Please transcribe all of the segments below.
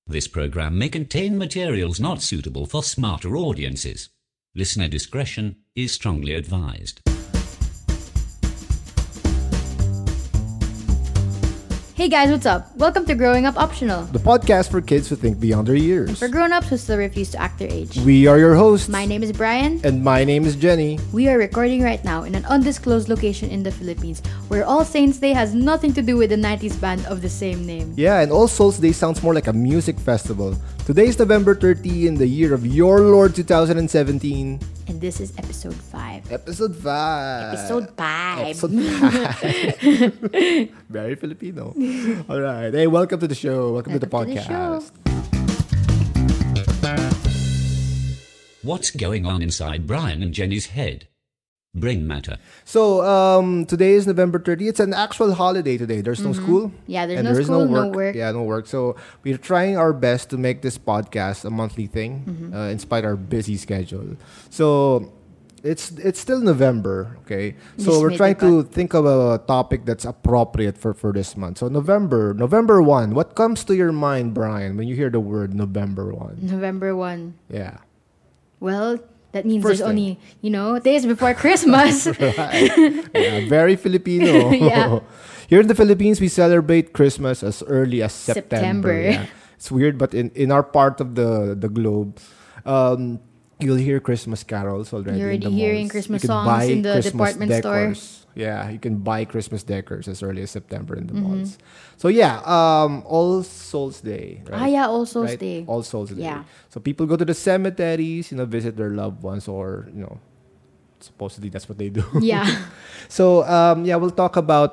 This program may contain materials not suitable for smarter audiences. Listener discretion is strongly advised. Hey guys, what's up? Welcome to Growing Up Optional. The podcast for kids who think beyond their years. For grown-ups who still refuse to act their age. We are your hosts. My name is Brian. And my name is Jenny. We are recording right now in an undisclosed location in the Philippines where All Saints Day has nothing to do with the 90s band of the same name. Yeah, and All Souls Day sounds more like a music festival. Today is November 30 in the year of your Lord 2017. And this is episode 5. Episode 5. Episode 5. Episode 5. Very Filipino. All right. Hey, welcome to the show. Welcome to the podcast. What's going on inside Brian and Jenny's head? Brain matter. So, today is November 30. It's an actual holiday today. There's no school. Yeah, there's and no there is school, no work. Yeah, no work. So, we're trying our best to make this podcast a monthly thing, in spite of our busy schedule. So, it's still November, okay? So, Just we're made trying the to think of a topic that's appropriate for this month. So, November 1. What comes to your mind, Brian, when you hear the word November 1? November 1. Yeah. Well, that means First there's thing. only, days before Christmas. Right. Yeah, very Filipino. Yeah. Here in the Philippines, we celebrate Christmas as early as September. September. Yeah. It's weird, but in our part of the globe, you'll hear Christmas carols already. You're in the already hearing malls. Christmas You can songs buy in the Christmas department decors. store. Yeah, you can buy Christmas decors as early as September in the malls. So yeah, All Souls Day. Right? Ah, yeah, All Souls Right? Day. All Souls Day. Yeah. So people go to the cemeteries, visit their loved ones, or supposedly that's what they do. Yeah. So we'll talk about.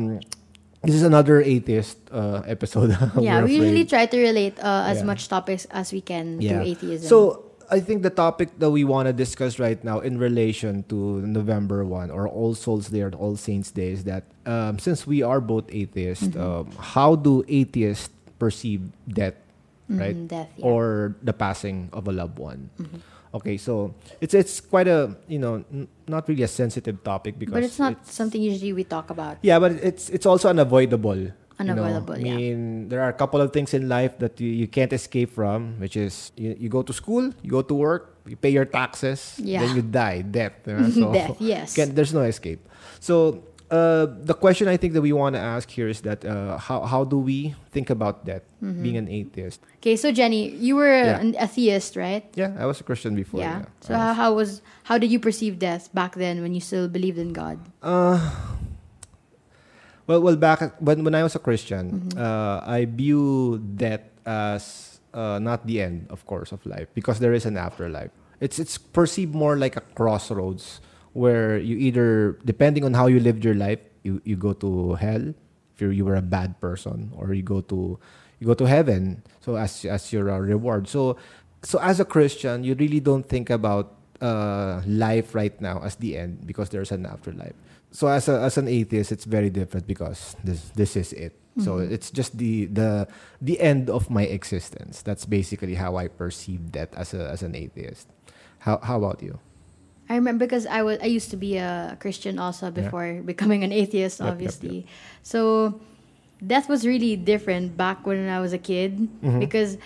This is another atheist episode. Yeah, we're we usually afraid. try to relate as Yeah. much topics as we can to atheism. So I think the topic that we want to discuss right now in relation to November 1 or All Souls Day or All Saints Day is that since we are both atheists, how do atheists perceive death, right? Death, yeah. Or the passing of a loved one. Okay, so it's quite a not really a sensitive topic because but it's not something usually we talk about. yeah, but it's also unavoidable. Unavoidable, I mean, there are a couple of things in life that you can't escape from, which is you go to school, you go to work, you pay your taxes, Yeah. then you die, death. So Death, yes. there's no escape. So the question I think that we want to ask here is that how do we think about death, being an atheist? Okay, so Jenny, you were an atheist, right? Yeah, I was a Christian before. Yeah. So I was- how did you perceive death back then when you still believed in God? Well, back when I was a Christian, I view death as not the end, of course, of life because there is an afterlife. It's perceived more like a crossroads where you either, depending on how you lived your life, you go to hell if you were a bad person, or you go to heaven. So as your reward. So as a Christian, you really don't think about life right now as the end because there's an afterlife. So as an atheist, it's very different because this is it. So it's just the end of my existence. That's basically how I perceive that as an atheist. How about you? I remember because I used to be a Christian also before becoming an atheist, Yep, obviously. yep. So death was really different back when I was a kid because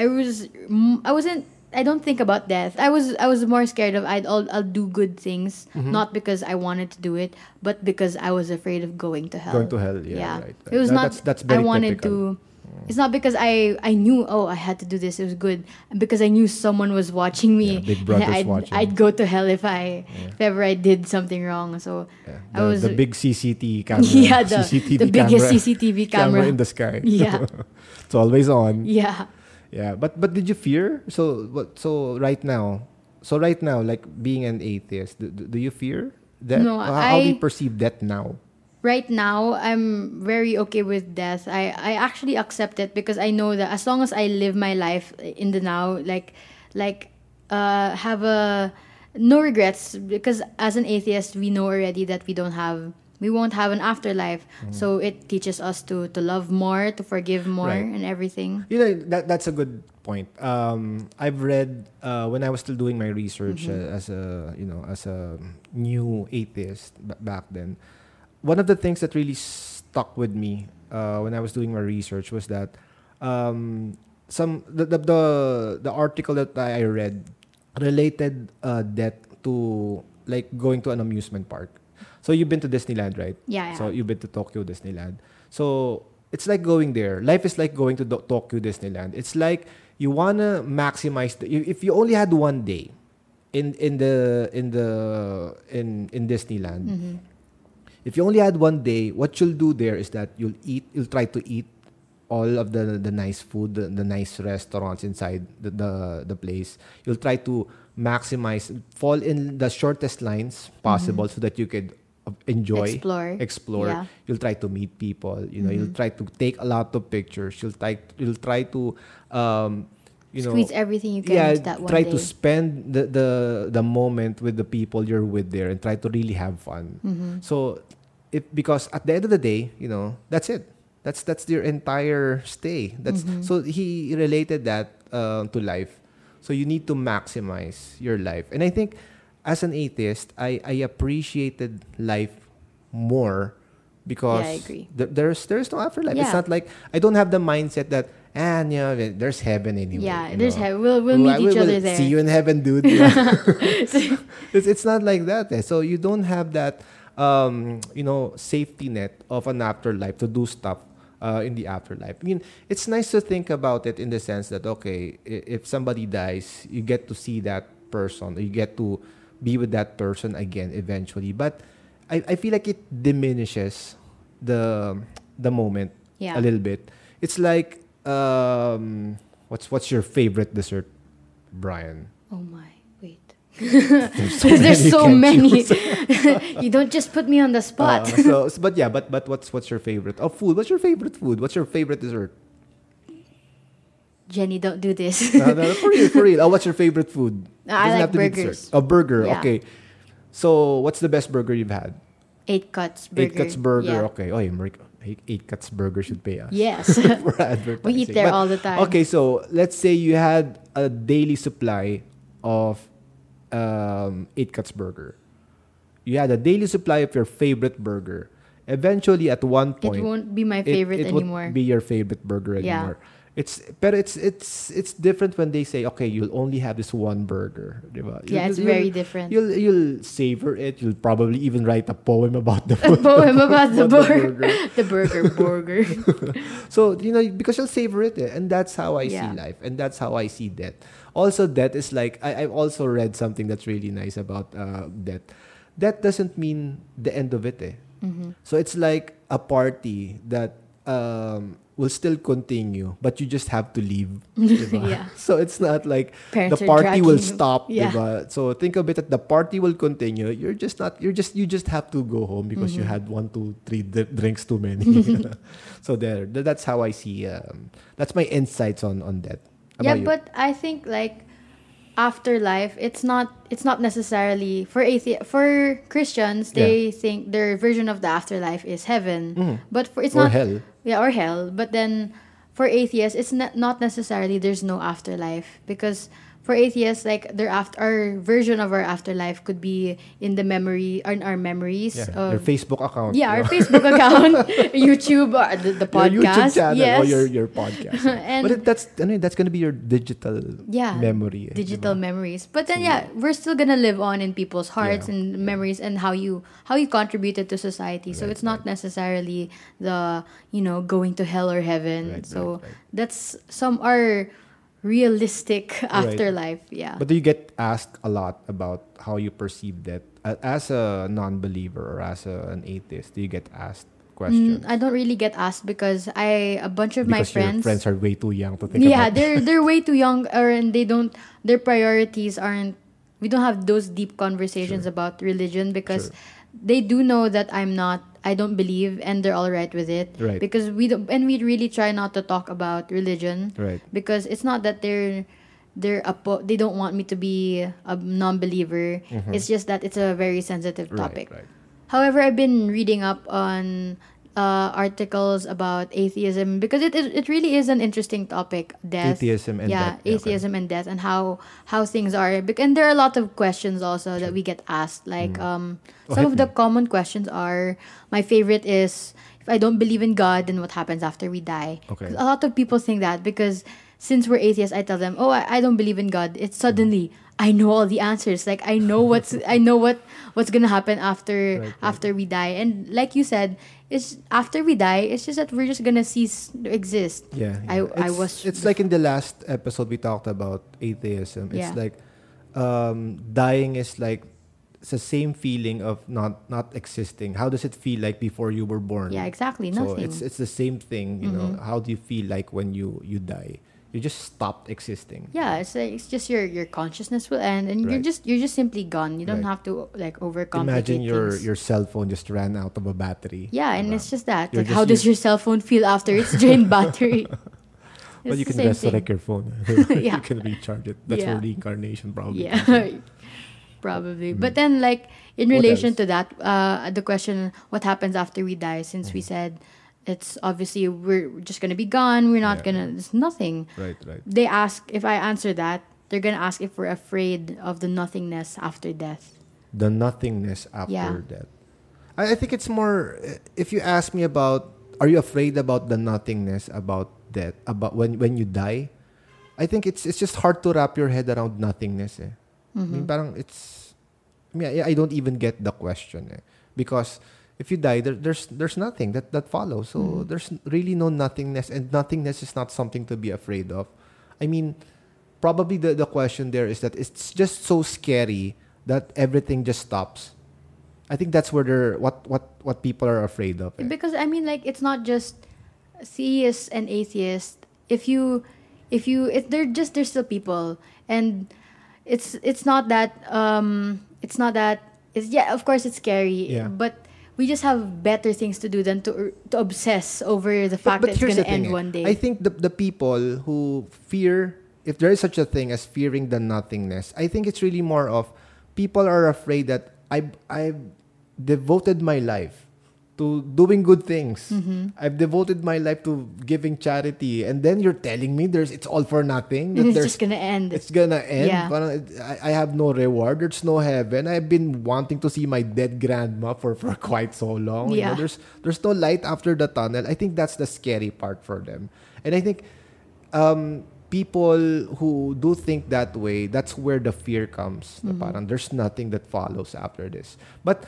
I don't think about death. I was more scared of I'll do good things, not because I wanted to do it, but because I was afraid of going to hell. Going to hell, yeah. Right. It was not That's very I wanted typical. to. It's not because I knew I had to do this. It was good because I knew someone was watching me. Yeah, Big and Brother's watching. I'd go to hell if ever I did something wrong. So Yeah. I was the big CCTV camera. yeah, the CCTV biggest camera, CCTV camera. in the sky. Yeah. It's always on. Yeah. Yeah, but did you fear? So right now, like being an atheist, do you fear that? No, how do you perceive that now? Right now, I'm very okay with death. I actually accept it because I know that as long as I live my life in the now, have no regrets, because as an atheist, we know already that we won't have an afterlife. So it teaches us to love more, to forgive more, Right. and everything. That's a good point. I've read when I was still doing my research as a new atheist back then. One of the things that really stuck with me when I was doing my research was that the article that I read related death to like going to an amusement park. So you've been to Disneyland, right? Yeah, So yeah. you've been to Tokyo Disneyland. So it's like going there. Life is like going to Tokyo Disneyland. It's like you wanna maximize if you only had one day in Disneyland. Mm-hmm. If you only had one day, what you'll do there is that you'll try to eat all of the nice food, the nice restaurants inside the place. You'll try to maximize, fall in the shortest lines possible so that you could enjoy, explore. Yeah. You'll try to meet people. You'll try to take a lot of pictures. You'll try to Squeeze everything you can yeah, into that one try day. to spend the moment with the people you're with there and try to really have fun. So because at the end of the day, that's it. That's your entire stay. So he related that to life. So you need to maximize your life. And I think as an atheist, I appreciated life more because Yeah, I agree. There's no afterlife. Yeah. It's not like I don't have the mindset that there's heaven anyway. Yeah, you there's know. heaven. We'll meet each other there. See you in heaven, dude. Yeah. It's not like that. So you don't have that safety net of an afterlife to do stuff in the afterlife. I mean, it's nice to think about it in the sense that, okay, if somebody dies, you get to see that person, or you get to be with that person again eventually. But I feel like it diminishes the moment Yeah. a little bit. It's like, what's your favorite dessert, Brian? Oh my, wait. So There's so you can't many. choose. You don't just put me on the spot. But what's your favorite? Oh, food. What's your favorite food? What's your favorite dessert? Jenny, don't do this. No, for real. Oh, what's your favorite food? I Doesn't like have to be burgers. dessert. A burger. Yeah. Okay. So, what's the best burger you've had? 8 Cuts Burger. Eight Cuts Burger. Yeah. Okay. Oh, Eight Cuts Burger should pay us. Yes. For advertising. We eat there But, all the time. Okay, so let's say you had a daily supply of 8 Cuts Burger. You had a daily supply of your favorite burger. Eventually, at one It point, won't be my favorite it anymore. won't be your favorite burger Yeah. anymore. It's different when they say, okay, you'll only have this one burger. Diba? Yeah, it's very different. You'll savor it. You'll probably even write a poem about the A poem about the burger. The burger. So, because you'll savor it. And that's how I Yeah. see life. And that's how I see death. Also, death is like, I've also read something that's really nice about death. Death doesn't mean the end of it. So it's like a party that will still continue, but you just have to leave. Diba? Yeah. So it's not like Parents the are party will dragging you. stop. Yeah. Diba? So think of it that the party will continue. You just have to go home because you had 1, 2, 3 drinks too many. So that's how I see. That's my insights on that. How Yeah, about you? but I think like afterlife, it's not necessarily for Christians. They think their version of the afterlife is heaven, but it's Or not hell. Yeah, or hell. But then for atheists, it's not necessarily there's no afterlife, because for atheists, like our version of our afterlife could be in the memory, in our memories Yeah, your of Facebook account. yeah, our no? Facebook account, YouTube, or the podcast, Your YouTube channel yes, or your podcast. And- but that's going to be your digital yeah, memory. digital diba? memories. But then we're still gonna live on in people's hearts Yeah. and memories, and how you contributed to society. So Right, it's not necessarily the going to hell or heaven. Right. That's some are realistic afterlife. Yeah. But do you get asked a lot about how you perceive that as a non-believer or as an atheist? Do you get asked questions? I don't really get asked because a bunch of my Because your friends friends are way too young to think yeah, about that. they're way too young, and their priorities aren't. We don't have those deep conversations about religion because they do know that I don't believe, and they're all right with it. Right. Because we really try not to talk about religion. Right. Because it's not that they don't want me to be a non-believer. It's just that it's a very sensitive topic. Right. However, I've been reading up on articles about atheism because it really is an interesting topic. Death, Atheism and death. Yeah, atheism and death, and how things are. And there are a lot of questions also that we get asked. Like some of the common questions are. My favorite is, if I don't believe in God, then what happens after we die? Okay. 'Cause a lot of people think that because since we're atheists, I tell them, oh, I don't believe in God. It's suddenly I know all the answers. Like I know what's gonna happen after we die. And like you said, it's after we die. It's just that we're just gonna cease to exist. Yeah, It's like in the last episode we talked about atheism. It's like dying is like it's the same feeling of not existing. How does it feel like before you were born? Yeah, exactly. So Nothing. it's the same thing. You know, how do you feel like when you die? You just stopped existing. Yeah, it's just your consciousness will end, and you're just simply gone. You don't have to like overcomplicate Imagine things. your cell phone just ran out of a battery. Yeah, and it's just that. You're Like, just how does your cell phone feel after it's drained battery? But you It's can the same resurrect thing. your phone. Yeah. You can recharge it. That's Yeah. where reincarnation probably. Yeah, comes in. probably. But then, like in What relation else? to that, the question, what happens after we die? Since we said it's obviously we're just gonna be gone. We're not Yeah. gonna. There's nothing. Right. They ask if I answer that. They're gonna ask if we're afraid of the nothingness after death. The nothingness after Yeah. death. I think it's more. If you ask me about, are you afraid about the nothingness about death? About when you die? I think it's just hard to wrap your head around nothingness. I mean, parang it's. I mean, I don't even get the question. Because if you die, there's nothing that follows. So there's really no nothingness, and nothingness is not something to be afraid of. I mean, probably the question there is that it's just so scary that everything just stops. I think that's where what people are afraid of. Because I mean, like it's not just theists and atheists. If they're still people, and it's not that it's yeah, of course it's scary. Yeah. But we just have better things to do than to obsess over the fact that it's here's gonna the thing, end one day. I think the people who fear, if there is such a thing as fearing the nothingness, I think it's really more of people are afraid that I've devoted my life to doing good things. I've devoted my life to giving charity, and then you're telling me it's all for nothing. That it's there's just gonna end. It's gonna end. Yeah. Parang, I have no reward. There's no heaven. I've been wanting to see my dead grandma for quite so long. You know, Yeah. there's no light after the tunnel. I think that's the scary part for them. And I think people who do think that way, that's where the fear comes. Na parang there's nothing that follows after this. But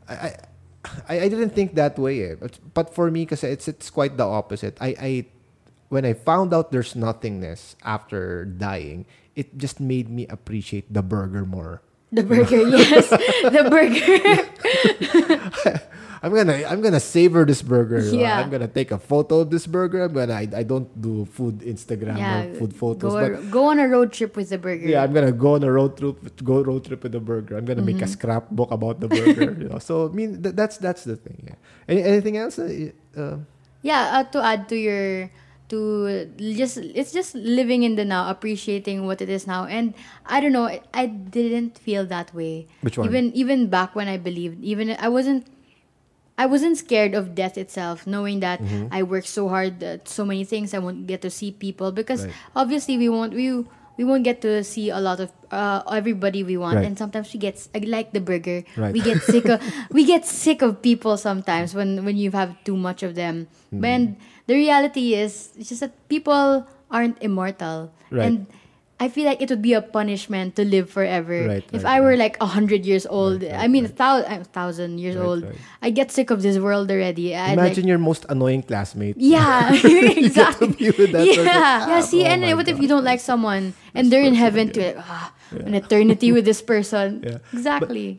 I didn't think that way. But for me, kasi it's quite the opposite. I when I found out there's nothingness after dying, it just made me appreciate the burger more. The burger, yes, the burger. I'm gonna savor this burger. Yeah. I'm gonna take a photo of this burger. I don't do food Instagram or food photos, but Go on a road trip with the burger. yeah, I'm gonna go on a road trip with the burger. I'm gonna make a scrapbook about the burger. You know? So I mean that's the thing. Yeah. Anything else? Yeah, to add to your it's just living in the now, appreciating what it is now. And I don't know, I didn't feel that way. Which one? Even back when I believed, even I wasn't scared of death itself, knowing that I worked so hard at so many things. I won't get to see people because Right. obviously we won't get to see a lot of everybody we want, Right. and sometimes we get like the burger. Right. We get sick of people sometimes when you have too much of them. And the reality is, it's just that people aren't immortal, Right. and I feel like it would be a punishment to live forever. Right, If right, I were like 100 years old, Right, I mean 1,000 years Right, old, right. I get sick of this world already. I'd Imagine like, your most annoying classmate. yeah, exactly. be with that person. Yeah, see, Oh and my what if gosh. you don't like someone and they're in heaven too, like, an eternity with this person? Yeah. Exactly.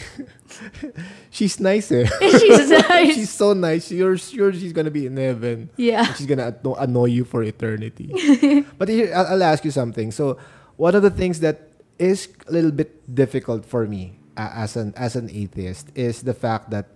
She's nice, eh? She's nice. She's so nice. You're sure she's gonna be in heaven. Yeah. And she's gonna annoy you for eternity. But here, I'll ask you something. So, one of the things that is a little bit difficult for me as an atheist is the fact that,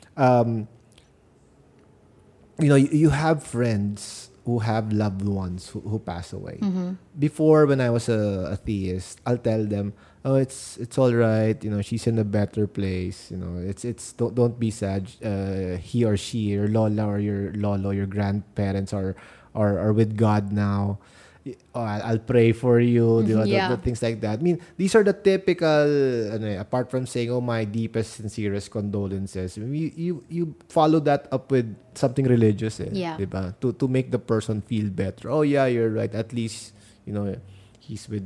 you have friends who have loved ones who pass away. Before, when I was a theist, I'll tell them, "Oh, it's all right. You know, she's in a better place. You know, it's don't be sad. He or she, your lola or your lolo, your grandparents are with God now." I'll pray for you, di ba? Yeah. The things like that. I mean, these are the typical, apart from saying, oh, my deepest, sincerest condolences, you follow that up with something religious, Yeah. di ba? To make the person feel better. Oh, yeah, you're right. At least, he's with,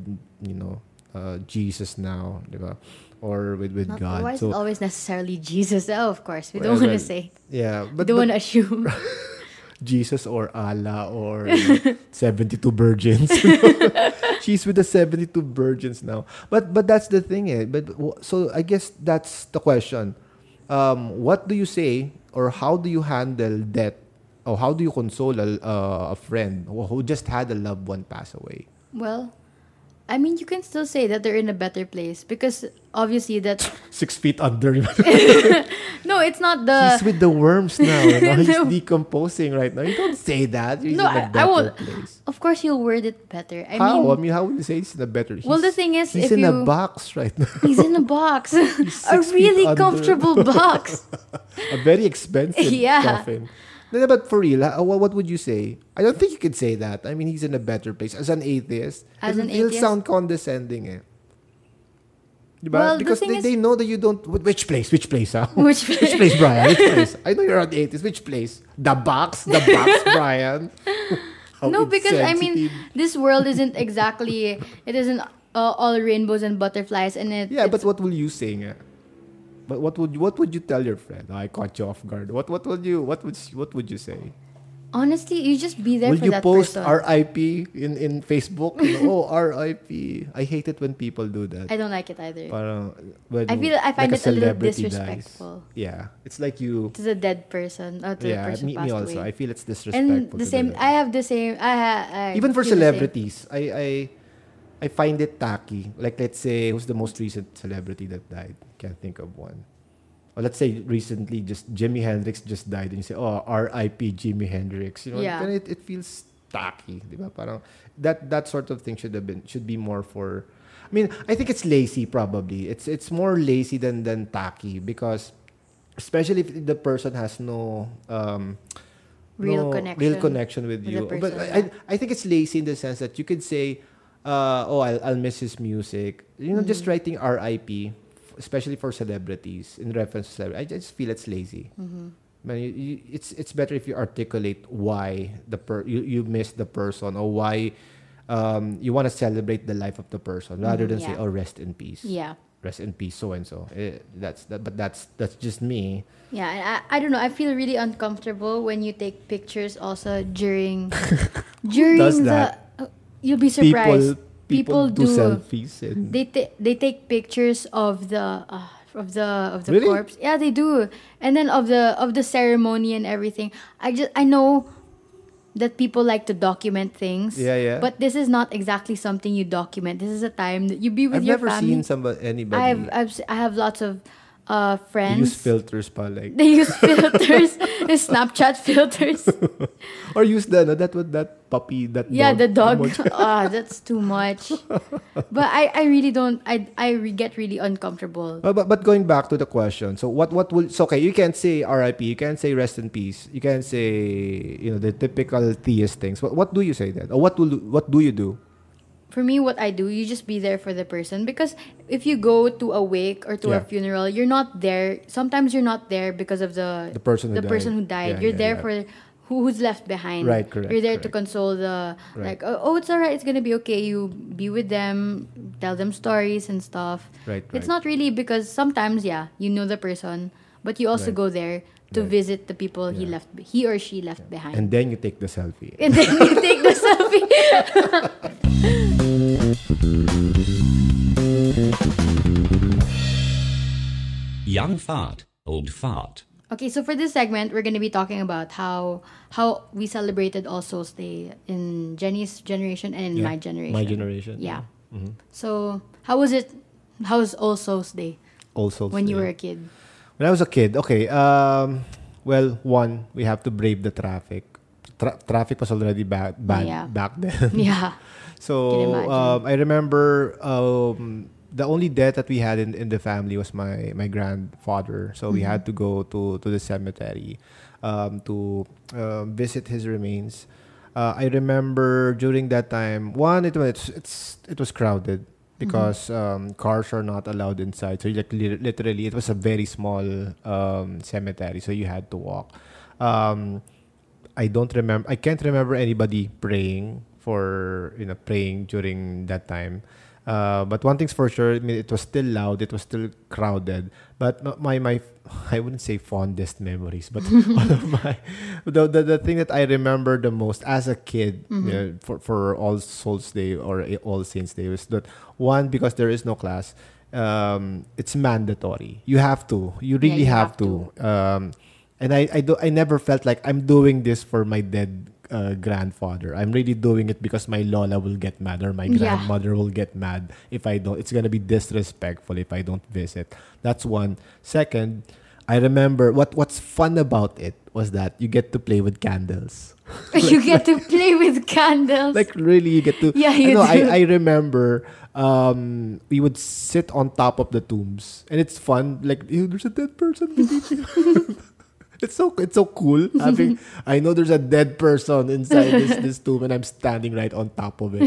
Jesus now, di ba? Or with Not God. always, So, always necessarily Jesus. Oh, of course. We well, don't want to well, say. yeah. We But, don't but want to assume. Jesus or Allah or 72 virgins. She's with the 72 virgins now. But that's the thing. So I guess that's the question. What do you say or how do you handle death? Or how do you console a friend who just had a loved one pass away? Well, I mean, you can still say that they're in a better place because obviously that 6 feet under. no, it's not the He's with the worms now. He's No. decomposing right now. You don't say that. He's No, in a I better won't. place. Of course, you'll word it better. How? I mean, how would you say he's in a better? Well, the thing is, he's if in a you- box right now. he's in a box, a 6 feet really under. comfortable box. A very expensive Yeah. coffin. No, but for real, what would you say? I don't think you could say that. I mean, he's in a better place. As an atheist, As an it'll atheist? sound condescending, eh. Diba? Well, the Because thing is- they know that you don't... Which place? Which place, huh? Which place? Which place, Brian? Which place? I know you're an atheist. Which place? The box? The box, Brian? How No, because I mean, insensitive. this world isn't exactly. It isn't all rainbows and butterflies, and Yeah, it's, but what will you say, nga? But what would you tell your friend? I caught you off guard. What would you say? honestly, you just be there Will for you that post person. RIP in Facebook? Oh, RIP. I hate it when people do that. I don't like it either. Parang, when, I find like it a little celebrity disrespectful. Yeah, it's like you. To the dead person or to the Yeah, person me passed also. away. I feel it's disrespectful. And the to same, the- I have the same. I even for feel the same. celebrities, I find it tacky. Like, let's say, who's the most recent celebrity that died? Can't think of one. Or let's say recently, just Jimi Hendrix just died, and you say, "Oh, R.I.P. Jimi Hendrix." Yeah. Then it feels tacky, diba? Parang that sort of thing should be more for. I mean, I think it's lazy. Probably it's more lazy than tacky because, especially if the person has no Real connection connection with with you. the But person, I think it's lazy in the sense that you could say, "Oh, I'll miss his music." Just writing R.I.P. Especially for celebrities in reference to celebrity. I just feel it's lazy. Man, it's better if you articulate why you miss the person or why you want to celebrate the life of the person rather than say, yeah. "Oh, rest in peace." Yeah. Rest in peace, so and so. But that's just me. Yeah, and I don't know. I feel really uncomfortable when you take pictures also during Does the. that? You'll be surprised. People do selfies and They take pictures of the Really? corpse. Yeah, they do. And then of the ceremony and everything. I know that people like to document things. Yeah. But this is not exactly something you document. This is a time that you be with I've your never family. seen anybody I have lots of friends. use filters pa like They use filters, Snapchat filters. or use that puppy that Yeah, the dog. emoji. That's too much. But I really don't. Get really uncomfortable. But going back to the question, so what will so okay, you can't say RIP, you can't say rest in peace, you can't say the typical theist things. What do you say then? Or what do you do? For me, what I do, you just be there for the person because if you go to a wake or to a Yeah. funeral, you're not there. Sometimes you're not there because of the person who who died. died. Yeah, You're yeah, there yeah. for who's left behind. Right, correct, You're there to correct. console the Right. like. Oh, it's alright. It's gonna be okay. You be with them, tell them stories and stuff. Right, It's right. not really because sometimes, yeah, you know the person, but you also Right. go there to Right. visit the people Yeah. he or she left behind. And then you take the selfie. And then you take the selfie. Young fart, old fart. Okay, so for this segment, we're going to be talking about how we celebrated All Souls Day in Jenny's generation and in Yeah, my generation. my generation, Yeah. Mm-hmm. So how was it? How was All Souls Day Also, when you were a kid? When I was a kid, okay. Well, one, we have to brave the traffic. Traffic was already bad Yeah. back then. Yeah. So Can imagine. I remember the only death that we had in the family was my grandfather. So we had to go to the cemetery to visit his remains. I remember during that time, one, it was crowded because cars are not allowed inside. So like literally, it was a very small cemetery, so you had to walk. Um, I don't remember. I can't remember anybody praying during that time. But one thing's for sure. I mean, it was still loud. It was still crowded. But my I wouldn't say fondest memories, but one of my the thing that I remember the most as a kid, for All Souls Day or All Saints Day, was that one, because there is no class. It's mandatory. You have to. You really you have have to. And I never felt like I'm doing this for my dead grandfather. I'm really doing it because my lola will get mad or my grandmother will get mad if I don't. It's gonna be disrespectful if I don't visit. That's one. Second, I remember what's fun about it was that you get to play with candles. You get to play with candles. Like really, you get to. Yeah, you know, do. I remember we would sit on top of the tombs, and it's fun. Like there's a dead person beneath you. It's so cool having. I know there's a dead person inside this tomb, and I'm standing right on top of it.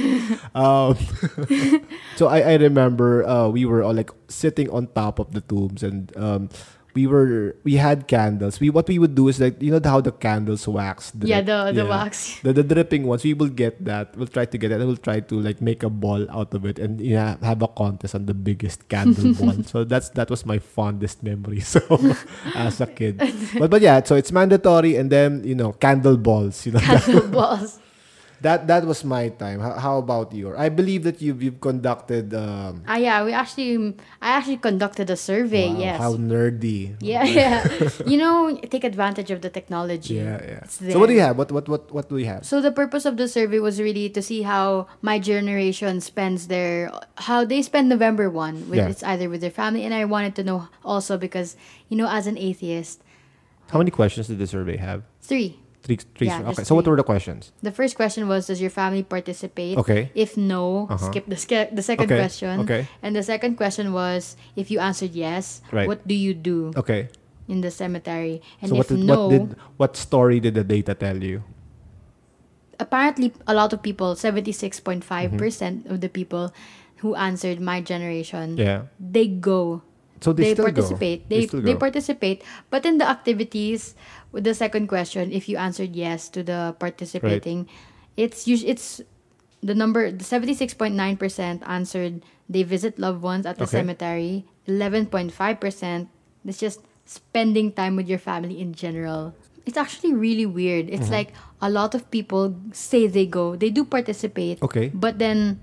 So I remember we were all like sitting on top of the tombs, and we had candles. What we would do is, like, you know how the candles wax. The wax. The dripping ones. We will get that. We'll try to get that. And we'll try to like make a ball out of it, and have a contest on the biggest candle ball. So that was my fondest memory. So as a kid, but yeah. So it's mandatory, and then candle balls. Candle balls. That was my time. How about you? I believe that you've conducted. Yeah, I actually conducted a survey. Wow, yes. how nerdy. Yeah. Take advantage of the technology. Yeah. It's So what do you there. have? What do we have? So the purpose of the survey was really to see how my generation how they spend November 1. It's either with their family, and I wanted to know also because, as an atheist. How many questions did the survey have? 3. Three. Yeah, Okay. just So what 3. were the questions? The first question was, does your family participate? Okay. If no, skip the second Okay. question. Okay. And the second question was, if you answered yes, Right. what do you do Okay. in the cemetery? And So if no, what story did the data tell you? apparently a lot of people, 76.5% of the people who answered my generation, Yeah. they go. So they still participate. go. They participate. But in the activities, with the second question, if you answered yes to the participating, it's the number. The 76.9% answered they visit loved ones at the Okay. cemetery. 11.5% it's just spending time with your family in general. It's actually really weird. It's like a lot of people say they go. They do participate. Okay. But then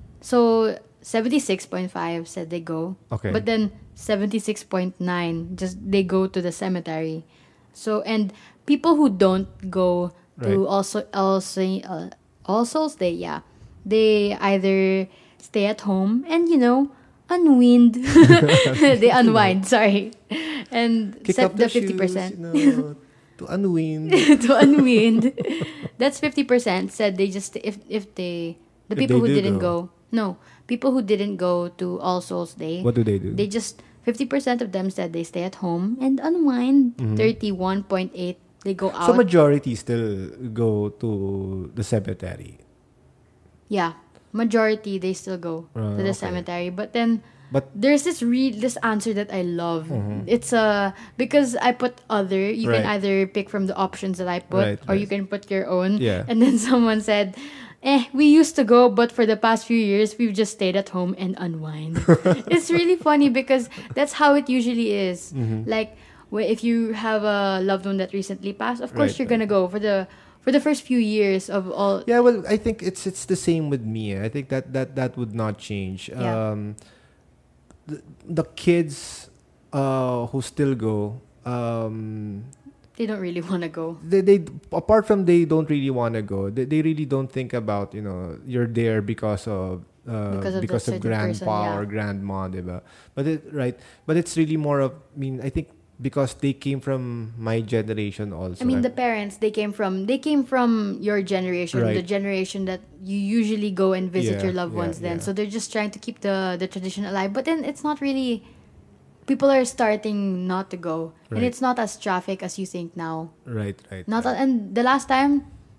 76.5 said they go. Okay. But then 76.9 just they go to the cemetery. So, and people who don't go to All Souls Day, yeah, they either stay at home and unwind. They unwind, sorry. And Kick up the the 50%. shoes, to unwind. To unwind. That's 50% said they just if the people who they do didn't go. go. No, people who didn't go to All Souls Day. What do they do? They just 50% of them said they stay at home and unwind. 31.8 they go out. So majority still go to the cemetery. Yeah, majority they still go to the okay. cemetery. But then But there's this answer that I love. It's because I put other. You can Right. either pick from the options that I put, Right, or right. you can put your own. Yeah. And then someone said, we used to go, but for the past few years, we've just stayed at home and unwind. It's really funny because that's how it usually is. Like, if you have a loved one that recently passed, of course Right, you're gonna go for the first few years of all. yeah, well, I think it's the same with me. I think that would not change. Yeah. The kids who still go, They don't really want to go. they apart from they don't really want to go, they really don't think about you're there because of Because of the certain grandpa person, yeah. or grandma, diba? But it's really more of, I think because they came from my generation also. I mean, the parents they came from your generation, Right. the generation that you usually go and visit Yeah, your loved ones. Then, yeah. so they're just trying to keep the tradition alive. But then it's not really. People are starting not to go, and Right. it's not as traffic as you think now. right. And the last time,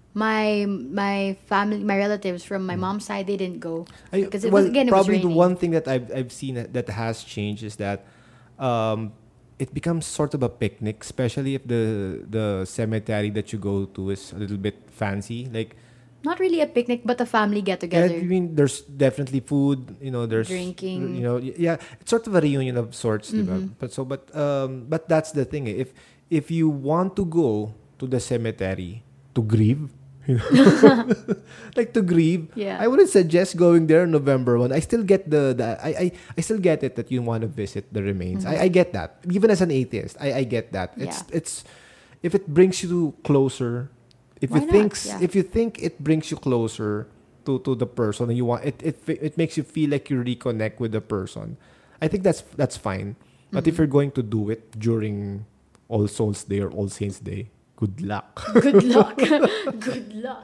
my family, my relatives from my mom's side, they didn't go because it well, was, again, it was probably the raining. one thing that I've seen that has changed is that it becomes sort of a picnic, especially if the cemetery that you go to is a little bit fancy. Like, Not really a picnic, but a family get together. I mean, there's definitely food. There's Drinking. Yeah, it's sort of a reunion of sorts, diba? But that's the thing. If you want to go to the cemetery to grieve, like to grieve, Yeah. I wouldn't suggest going there on November 1. I still get I still get it that you want to visit the remains. I get that. Even as an atheist, I get that. It's if it brings you closer. If Why you not? think Yeah. if you think it brings you closer to the person and you want it makes you feel like you reconnect with the person, I think that's fine. But if you're going to do it during All Souls Day or All Saints Day, good luck. Good luck. Good luck.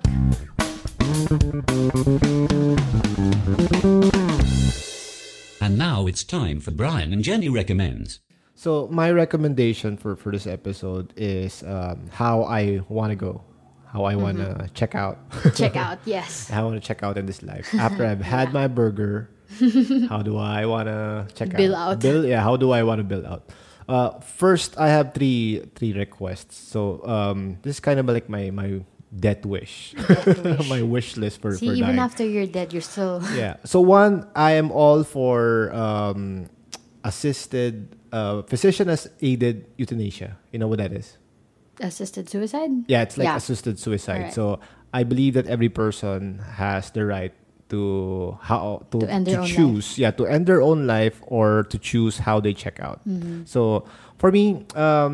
And now it's time for Brian and Jenny Recommends. So my recommendation for this episode is how I want to go, how I want to check out. Check out. Yes. I want to check out in this life. After I've had my burger, how do I want to check Bill out? out. Yeah, how do I want to bill out? First, I have three requests. So this is kind of like my death wish, wish. my wish list for See, for even dying. after you're dead, you're still. Yeah. So one, I am all for assisted, physician aided euthanasia. You know what that is? Assisted suicide? Yeah, it's like assisted suicide. Alright. So I believe that every person has the right to end their own choose, to end their own life or to choose how they check out. So for me,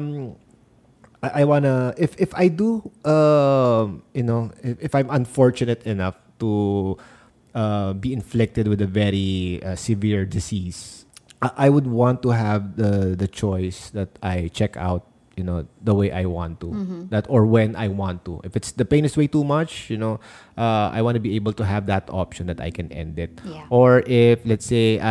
I wanna if I do, if I'm unfortunate enough to be inflicted with a very severe disease, I would want to have the choice that I check out, the way I want to, that or when I want to. If it's the pain is way too much, I want to be able to have that option that I can end it. Yeah. Or if let's say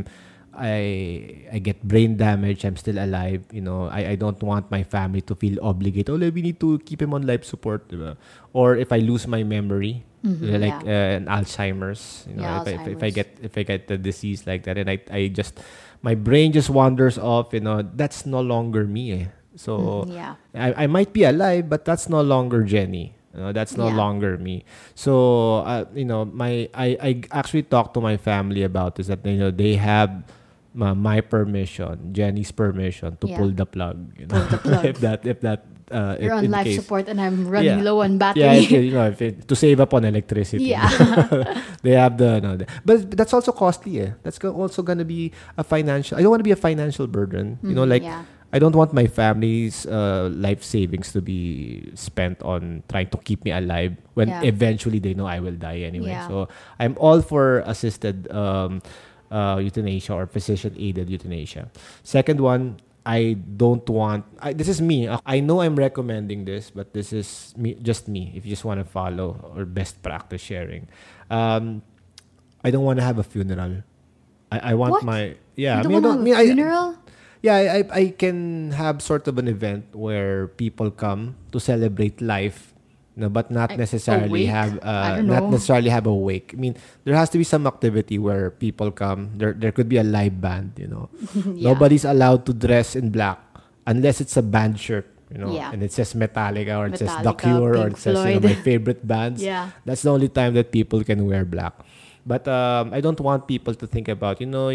I get brain damage, I'm still alive, I don't want my family to feel obligated. Oh, we need to keep him on life support, diba? Or if I lose my memory, like an Alzheimer's, if I get the disease like that, and I just my brain just wanders off, that's no longer me. So I might be alive, but that's no longer Jenny. That's no longer me. So I actually talked to my family about this, that they have my permission, Jenny's permission to pull the plug. Pull the plug. if that You're on in life case. support and I'm running low on battery. Yeah, to save up on electricity. Yeah. They have but that's also costly. That's also gonna be a financial. I don't want to be a financial burden. I don't want my family's life savings to be spent on trying to keep me alive when eventually they know I will die anyway. Yeah. So I'm all for assisted euthanasia or physician-aided euthanasia. Second one, I don't want. This is me. I know I'm recommending this, but this is me. Just me. If you just want to follow or best practice sharing, I don't want to have a funeral. I want What? my You don't want to have a funeral? Yeah, I can have sort of an event where people come to celebrate life, but not necessarily wake? have I don't not know. necessarily have a wake. I mean, there has to be some activity where people come. There could be a live band. Nobody's allowed to dress in black unless it's a band shirt. And it says Metallica or it says The Metallica, Cure or Pink it says Floyd. my favorite bands. Yeah. That's the only time that people can wear black. But I don't want people to think about,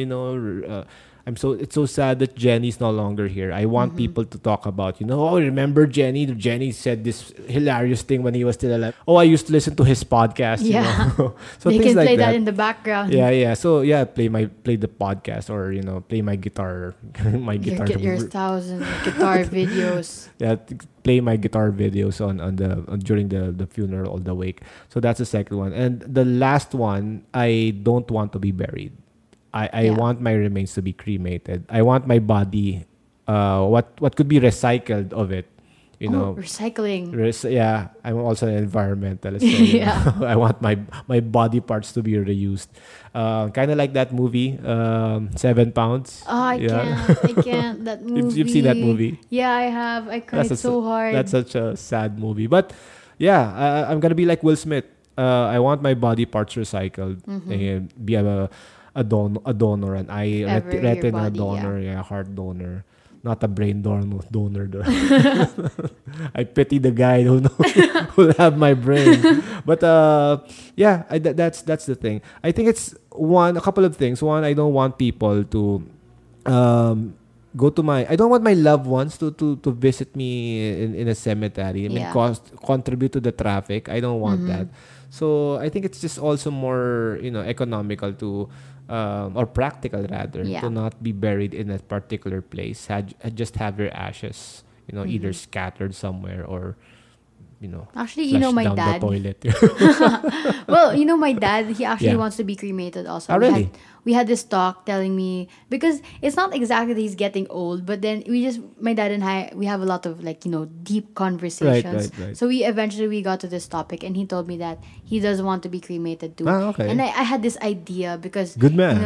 it's so sad that Jenny's no longer here. I want people to talk about, remember Jenny? Jenny said this hilarious thing when he was still alive. Oh, I used to listen to his podcast. Yeah. So They things can like play that in the background. Yeah. So play the podcast or play my guitar, guitar. Get your 1,000 guitar videos. Play my guitar videos on during the funeral or the wake. So that's the second one, and the last one, I don't want to be buried. I want my remains to be cremated. I want my body, what could be recycled of it, Recycling. I'm also an environmentalist. So, Yeah. I want my body parts to be reused. Kind of like that movie, 7 Pounds. Oh, I can't. That movie. You've seen that movie? Yeah, I have. I cried so hard. That's such a sad movie. But yeah, I'm gonna be like Will Smith. I want my body parts recycled and be a donor, an eye Ever your retina body, donor, yeah, heart donor, not a brain donor. I pity the guy who who'll have my brain. But yeah, that's the thing. I think it's a couple of things. One, I don't want people to go to my. I don't want my loved ones to visit me in a cemetery. I mean, Yeah. contribute to the traffic. I don't want that. So I think it's just also more economical to or practical rather Yeah. to not be buried in a particular place. Just have your ashes either scattered somewhere or Actually, flushed my down dad. the toilet. Well, my dad, he actually Yeah. wants to be cremated also. Oh, really? We had this talk telling me, because it's not exactly that he's getting old, but then my dad and I, we have a lot of deep conversations. Right. So we eventually got to this topic, and he told me that he does want to be cremated too. Ah, okay. And I had this idea because Good man.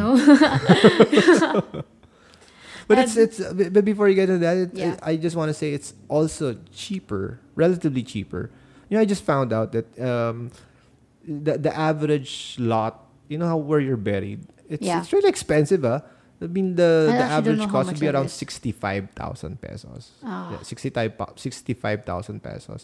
But And- but before you get into that, Yeah. I just want to say it's also cheaper, relatively cheaper. I just found out that the average lot, where you're buried, it's really expensive, I mean the I actually don't average know how cost would much be that around is. 65,000 pesos. Ah. Yeah, 65,000 pesos.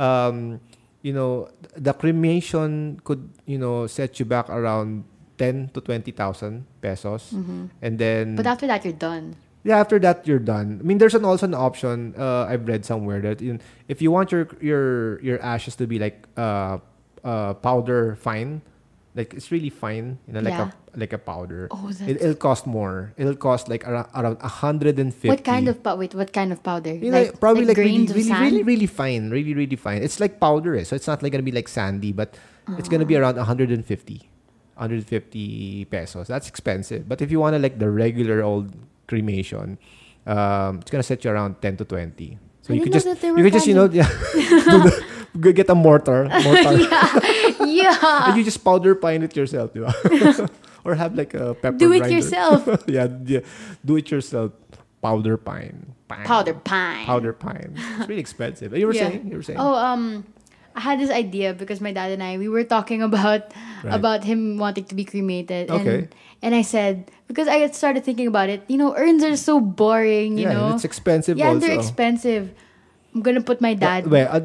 The cremation could set you back around 10 to 20,000 pesos, and then but after that, you're done. yeah, after that you're done. I mean, there's also an option. I've read somewhere that if you want your ashes to be like powder fine, like it's really fine, like a powder. Oh, that's... It'll cost more. It'll cost like around 150. What kind of what kind of powder? Probably like really, grains of really, sand? really, really fine, really, really fine. It's like powder, so it's not like gonna be like sandy, but it's gonna be around 150 pesos. That's expensive. But if you want to like the regular old cremation, it's gonna set you around 10 to 20. So I you could didn't just know that they you were could just go get a mortar, Yeah. and you just powder pine it yourself, or have like a pepper Do it grinder. yourself. yeah, do it yourself. Powder pine. Powder pine. Powder pine. It's really expensive. You were Yeah. saying. You were saying. Oh, I had this idea because my dad and I, we were talking about him wanting to be cremated. Okay. And I said, because I had started thinking about it, urns are so boring, you know. and it's expensive Yeah, also. they're expensive. I'm gonna put my dad.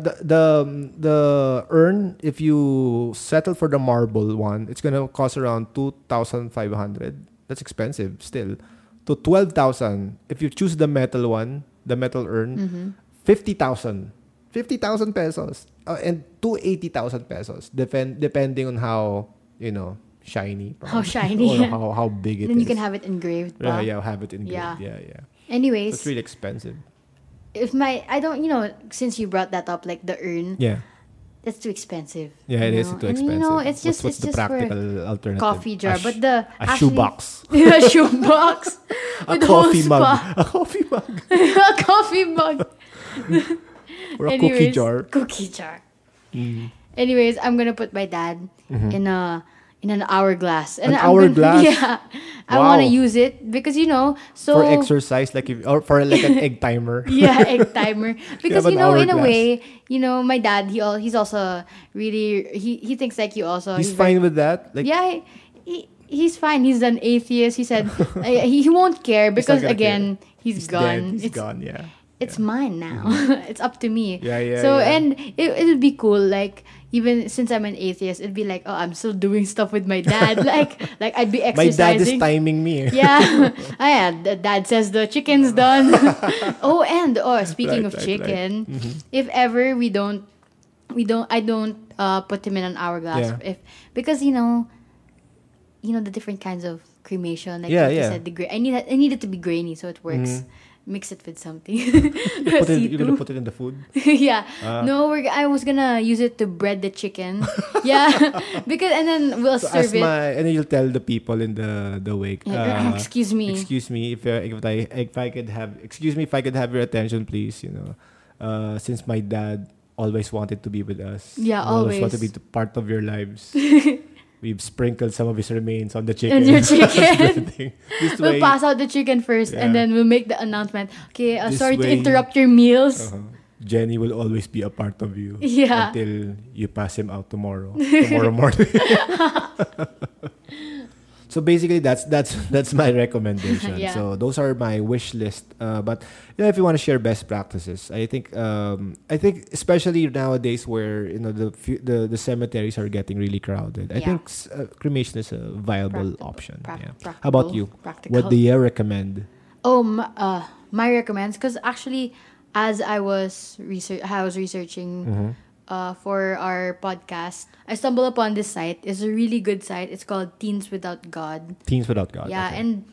The urn, if you settle for the marble one, it's gonna cost around 2,500. That's expensive still. To 12,000. If you choose the metal one, the metal urn, 50,000. 50,000 pesos. And to 80,000 pesos. Depending on how, shiny. How probably, shiny. or how big it is. Then you can have it engraved. Yeah, pa. yeah, have it engraved. Yeah. Yeah. Anyways, It's really expensive. I don't, since you brought that up, like the urn, Yeah. that's too expensive. Yeah, it you is know? too And, expensive. it's just what's it's the just practical for alternative? coffee jar, A but the a actually- shoebox. a shoebox, A with coffee hose mug. pa. A coffee mug. A coffee mug. Or a cookie jar. Cookie jar. Anyways, I'm gonna put my dad in an hourglass. And An I'm hourglass? Yeah. I Wow. want to use it because so For exercise, or for like an egg timer. yeah, egg timer. Because an in a hourglass. way, my dad he's also really he thinks like you also. He's very- fine with that. Like, Yeah, he's fine. He's an atheist. He said he won't care because gonna again care. he's dead. gone. He's gone. Yeah. It's mine now. It's up to me. Yeah. So yeah. and it'd be cool. Like even since I'm an atheist, it'd be like, oh, I'm still doing stuff with my dad. like I'd be My dad is exercising. timing me. Yeah. The dad says the chicken's done. Speaking Right, of right, chicken, if ever I don't put him in an hourglass. Yeah. Because the different kinds of cremation. Like Yeah, you yeah. said, I need it to be grainy so it works. Mix it with something. You're gonna put it in the food. Yeah. No, I was gonna use it to bread the chicken. Yeah. And then we'll So serve it. and then you'll tell the people in the wake. Excuse me. Excuse me if I could have. Excuse me if I could have your attention, please. Since my dad always wanted to be with us. Yeah, and always always. wanted to be part of your lives. We've sprinkled some of his remains on the chicken. And your chicken. That's the thing. This We'll way, pass out the chicken first Yeah. and then we'll make the announcement. Okay, This sorry to way- interrupt your meals. uh-huh. Jenny will always be a part of you Yeah. until you pass him out tomorrow morning. So basically, that's my recommendation. Yeah. So those are my wish list. But if you want to share best practices, I think especially nowadays where the cemeteries are getting really crowded, I Yeah. think cremation is a viable Practical- option. practical, How about you? practical. What do you recommend? Oh, my recommends, because actually, as I was researching for our podcast, I stumbled upon this site. It's a really good site. It's called Teens Without God. Teens Without God. Yeah, okay. and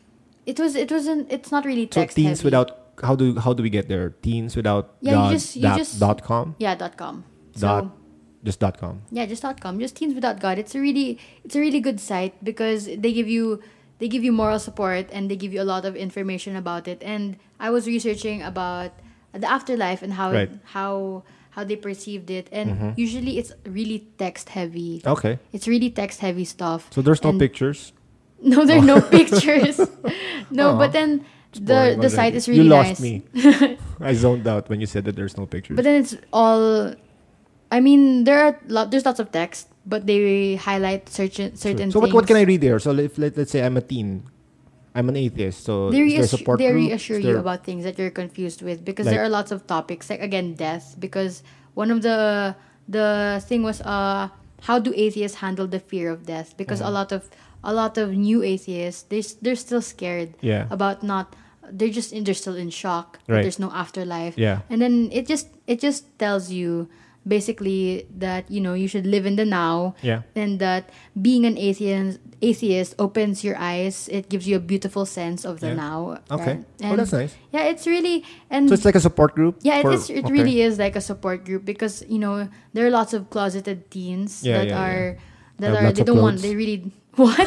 it's not really So text teens heavy. without how do we get there? Teens without Yeah, you God just- .com Yeah, .com. So just .com. yeah, just .com. Just Teens Without God. It's a really good site because they give you moral support and they give you a lot of information about it. And I was researching about the afterlife and how Right. how they perceived it, and usually it's really text heavy. Okay. It's really text heavy stuff. So there's no And- pictures. No, there are no pictures. No, Aw. but then Boring the already. site is really You lost nice. me. I zoned out when you said that there's no pictures. But then it's all. I mean, there's lots of text, but they highlight certain So things. what can I read there? So let's say I'm a teen. I'm an atheist. So They is there support they group? reassure Is you there- about things that you're confused with, because Like- there are lots of topics, like again death, because one of the thing was how do atheists handle the fear of death, because Mm-hmm. a lot of new atheists, they're still scared Yeah. about not they're still in shock that Right. there's no afterlife. Yeah. And then it just tells you basically that you should live in the now. Yeah. And that being an atheist opens your eyes. It gives you a beautiful sense of the Yeah. now. Okay. And Oh, that's nice. Yeah, it's really and So it's like a support group. yeah, for- it okay. really is like a support group, because there are lots of closeted teens Yeah, that yeah, are Have lots they of don't want clothes. they really what.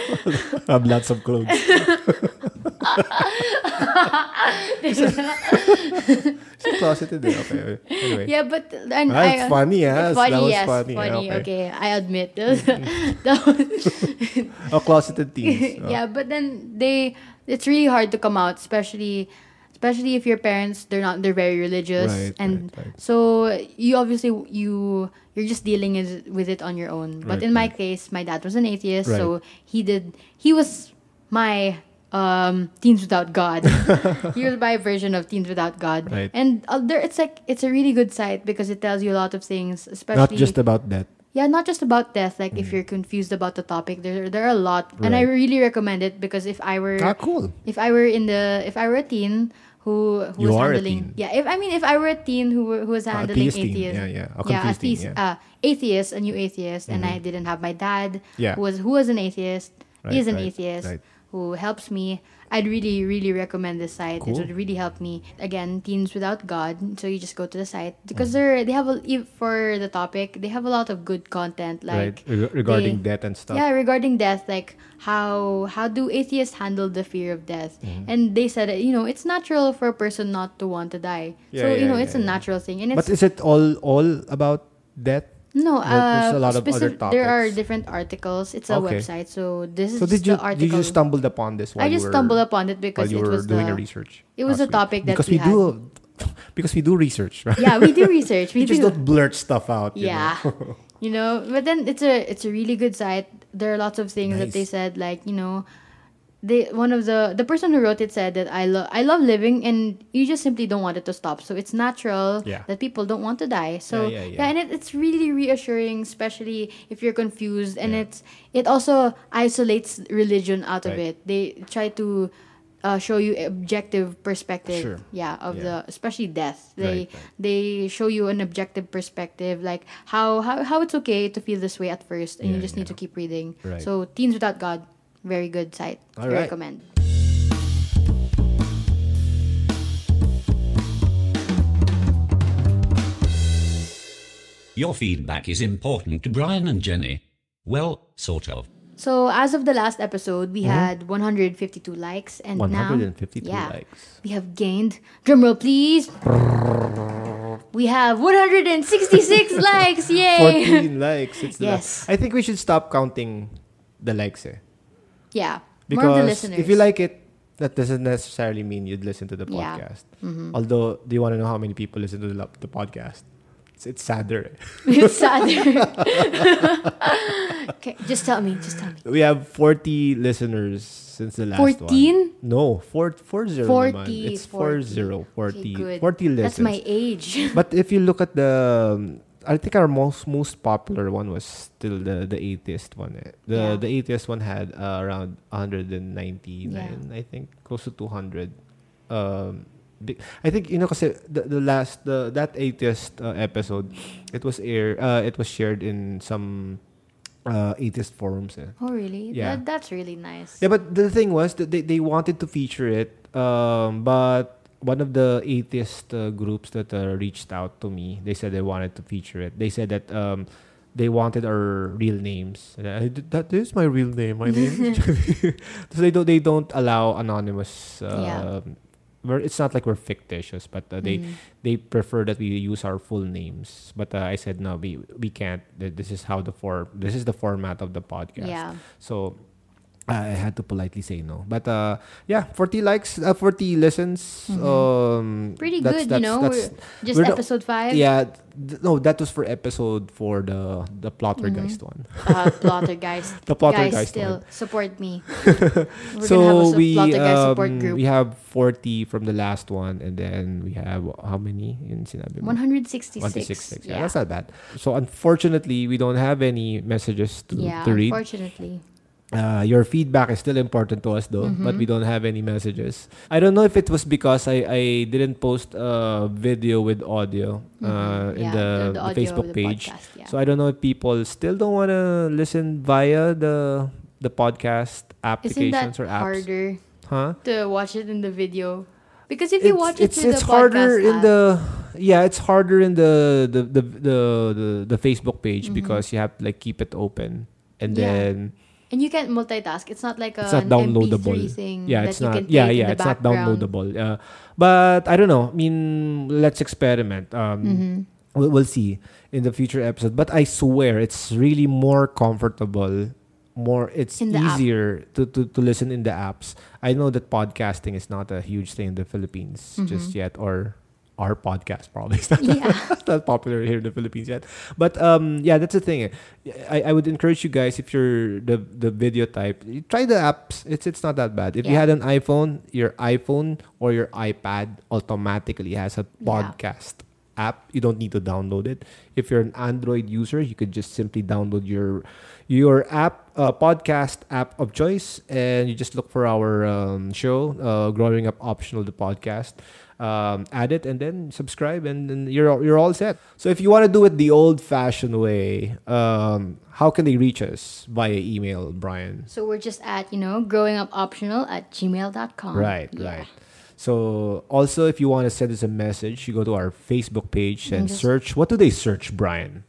I have lots of clothes. It's closeted. Okay. Anyway. Yeah, but and It's funny, yes. funny, That was yes, funny. funny. Okay. Okay, I admit that was, Oh, closeted teens. Oh. yeah, but then it's really hard to come out, especially if your parents they're very religious, Right, and right. so you obviously you're just dealing with it on your own. But Right, in my right. case, my dad was an atheist, Right. so he was my Teens Without God. He was my version of Teens Without God. Right. And it's a really good site because it tells you a lot of things, especially Not just about that. yeah, not just about death. Like if you're confused about the topic, there are a lot, and I Right. really recommend it, because if I were Cool. if I were a teen who You was are a handling teen. if I were a teen who was handling atheist teen. atheism, Yeah, yeah. A confused teen, yeah. Atheist, a new atheist, and I didn't have my dad Yeah. who was an atheist. Right, He is an right, atheist right. who helps me. I'd really, really recommend this site. Cool. It would really help me. Again, Teens Without God. So you just go to the site, because Mm-hmm. they have for the topic, they have a lot of good content, like Right. Regarding they- death and stuff. yeah, regarding death, like how do atheists handle the fear of death? Mm-hmm. And they said that, it's natural for a person not to want to die. Yeah, So yeah, it's a yeah. natural thing, and But it's is it all about death? no. there's a lot of other There are topics. different articles. It's a Okay. website. So this is So just the article. you stumbled upon this while I just you were, stumbled upon it while because you it were was doing the the research? it was Oh, a sweet. topic that because we had. because we do research, right? Yeah, we do research. We We just do. don't blurt stuff out. you Yeah. know? But then it's a really good site. There are lots of things that they Nice. said, like, one of the person who wrote it said that I love living, and you just simply don't want it to stop. So it's natural Yeah. that people don't want to die. So Yeah. and it's really reassuring, especially if you're confused, and Yeah. it also isolates religion out of Right. it. They try to show you objective perspective, Sure. of Yeah. the especially death. They Right, right. they show you an objective perspective, like how it's okay to feel this way at first, and you Yeah, just need to keep reading. Right. So Teens Without God, very good site. All I right. recommend. Your feedback is important to Brian and Jenny. Well, sort of. So as of the last episode, we had 152 likes, and 152 now, likes. we have gained. Drumroll, please. We have 166 likes. Yay! 14 likes. It's Yes. I think we should stop counting the likes, Yeah. More of the because listeners. if you like it, that doesn't necessarily mean you'd listen to the Yeah. podcast. Although, do you want to know how many people listen to the podcast? It's sadder. It's sadder. Okay, just tell me. We have 40 listeners since the last 14? one. No, 40 40. naman. It's 40. 40. Okay, good. 40 listens. That's my age. But if you look at the, I think our most popular one was still the atheist one. Yeah. The atheist one had around 199, I think, close to 200. I think kasi that atheist episode, it was shared in some atheist forums. Oh, really? Yeah. That's really nice. Yeah, but the thing was that they wanted to feature it, but one of the atheist groups that reached out to me, they said they wanted to feature it. They said that they wanted our real names. That is my real name. My name. So they don't allow anonymous. It's not like we're fictitious, but they prefer that we use our full names. But I said no, we can't. This is the format of the podcast. Yeah. So I had to politely say no. But 40 likes, 40 listens. Pretty good, That's, we're just we're the- episode 5. Yeah, no, that was for episode 4, the Plottergeist one. Plottergeist. The Plottergeist Guys, still one. support me. We're gonna have a Plottergeist support group. we have 40 from the last one, and then we have how many in sinabi mo? 166. 166. Yeah, that's not bad. So unfortunately, we don't have any messages to read. Unfortunately. Your feedback is still important to us though, but we don't have any messages. I don't know if it was because I didn't post a video with audio in the audio of Facebook the page. podcast, yeah. So I don't know if people still don't want to listen via the podcast Isn't applications that or apps. harder Huh? to watch it in the video? Because if you watch it through it's the harder podcast in app, it's harder in the Facebook page because you have to like keep it open and Yeah. then and you can't multitask. It's not like it's an not downloadable. MP3 thing Yeah, that it's you not. can play Yeah, in yeah, the it's not background. downloadable. But I don't know. I mean, let's experiment. We'll see in the future episode. But I swear, it's really more comfortable. It's In the app. easier to listen in the apps. I know that podcasting is not a huge thing in the Philippines just yet, or our podcast probably is not, Yeah. not popular here in the Philippines yet. But that's the thing. I would encourage you guys, if you're the video type, you try the apps. It's not that bad. If you Yeah. had an iPhone, your iPhone or your iPad automatically has a podcast app. You don't need to download it. If you're an Android user, you could just simply download your app, podcast app of choice, and you just look for our show, Growing Up Optional, the podcast. Add it and then subscribe, and then you're all set. So if you want to do it the old-fashioned way, how can they reach us? Via email, Brian. So we're just at, growingupoptional@gmail.com. Right. Yeah. So also, if you want to send us a message, you go to our Facebook page and just- search. What do they search, Brian?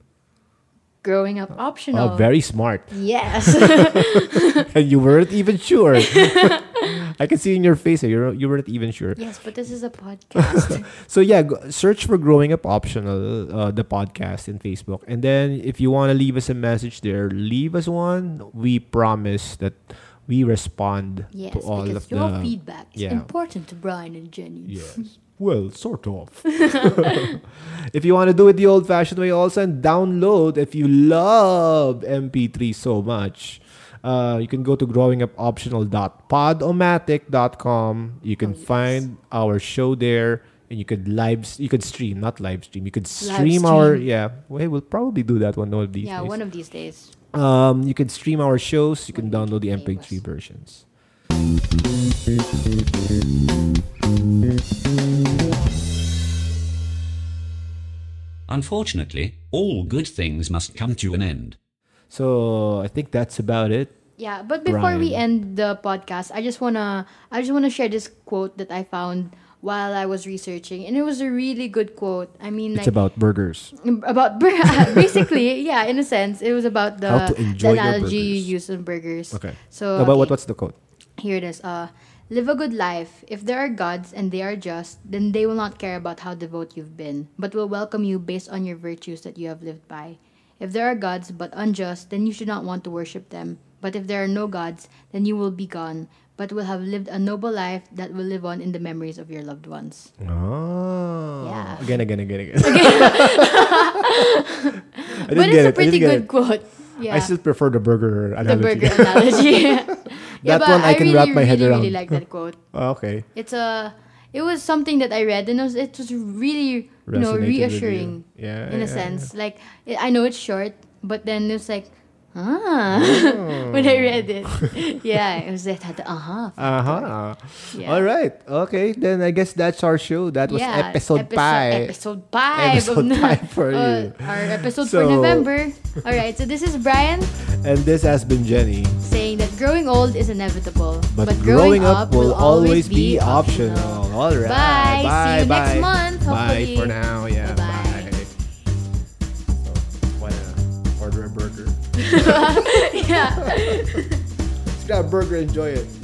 Growing Up Optional. Oh, very smart. Yes. And you weren't even sure. I can see in your face that you weren't even sure. Yes, but this is a podcast. So yeah, search for Growing Up Optional, the podcast in Facebook. And then if you want to leave us a message there, leave us one. We promise that we respond Yes, to all because of your the... feedback is yeah. important to Brian and Jenny. Yes. Well, sort of. If you want to do it the old-fashioned way also, and download, if you love MP3 so much, you can go to growingupoptional.podomatic.com. You can find our show there, and you could stream, not live stream. You could stream our... Yeah. Well, we'll probably do that one of these Yeah, days. one of these days. You can stream our shows. You can When download the we became MP3 versions. Unfortunately, all good things must come to an end. So I think that's about it. Yeah, but before we Brian. end the podcast, I just wanna share this quote that I found while I was researching, and it was a really good quote. I mean, It's like about burgers. about basically, yeah, in a sense, it was about How to enjoy your analogy you burgers. use in burgers. Okay. So No, but okay, what's the quote? here it is. Live a good life. If there are gods and they are just, then they will not care about how devout you've been, but will welcome you based on your virtues that you have lived by. If there are gods but unjust, then you should not want to worship them, But if there are no gods, then you will be gone, but will have lived a noble life that will live on in the memories of your loved ones. Oh. Yeah. Again. But it's a pretty good quote. Yeah. I still prefer the burger the analogy. burger analogy. That one I can wrap my head around. I really like that quote. Oh, okay. It was something that I read, and it was really Resonated with you. reassuring. Yeah, in a yeah, sense. Like I know it's short, but then it's like when I read it. Yeah, it was that Uh-huh. Yeah. All right. Okay. Then I guess that's our show. That was episode 5. Episode 5. Episode 5 for you. Our episode for November. All right. So this is Brian And this has been Jenny. saying that growing old is inevitable, But growing up will always be optional. All right. Bye. See you next month. Bye Hopefully. for now. Yeah. Bye-bye. Bye. So, wanna order a burger? Yeah. Let's grab a burger. Enjoy it.